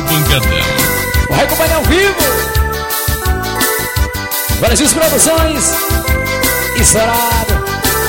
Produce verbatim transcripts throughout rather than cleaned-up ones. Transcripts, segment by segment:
pancadão. Vai acompanhar ao vivo. Brasil Produções. Estourado.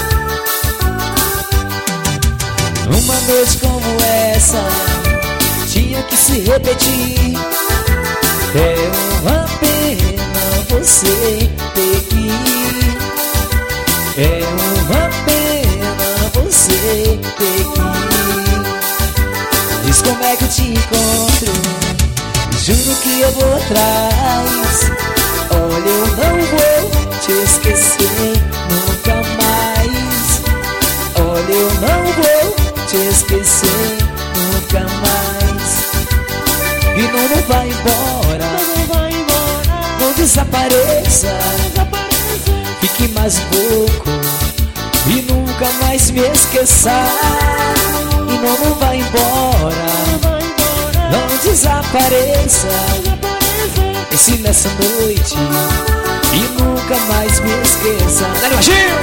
Uma noite como essa tinha que se repetir. É uma pena você ter que ir. É uma pena você ter que ir. Diz como é que eu te encontro. Juro que eu vou atrás. Olha, eu não vou te esquecer nunca mais. Olha, eu não vou te esquecer nunca mais. E não, não vai embora, não vai embora. Não desapareça, fique mais um pouco e nunca mais me esqueça. E não, não vai embora, não desapareça. Esse nessa noite e nunca mais me esqueça. Dá Gil!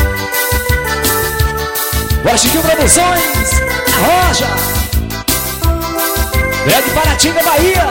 Bora, Chiquinho Produções. A Roja. Grande Paratinga, Bahia.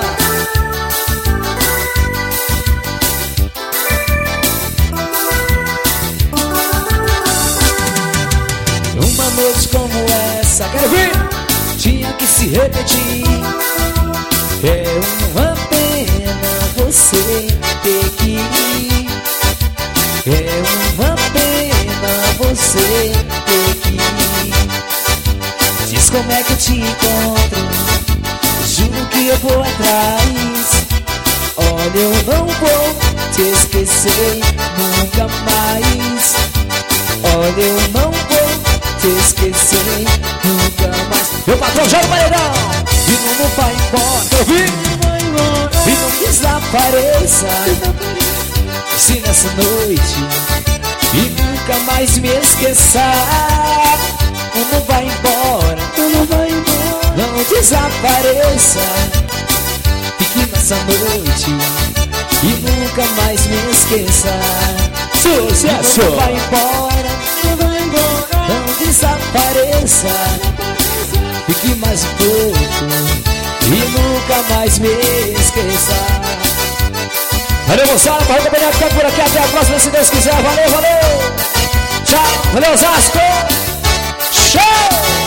Uma noite como essa, quero ver, tinha que se repetir. É uma pena você ter que ir. É uma pena você ter que ir. Diz como é que eu te encontro. Juro que eu vou atrás. Olha, eu não vou te esquecer nunca mais. Olha, eu não vou te esquecer nunca mais. Meu patrão joga o paredão. E não, não vai embora, eu vi. E não desapareça. Se nessa noite e nunca mais me esqueça. Não vai embora, não vai embora. Não desapareça. Fique nessa noite e nunca mais me esqueça. Sucesso! Não vai embora, não vai embora. Não desapareça. Fique mais um pouco e nunca mais me esqueça. Valeu, moçada, para acompanhar, ficar por aqui até a próxima, se Deus quiser. Valeu, valeu. Tchau, valeu, Osasco. Show!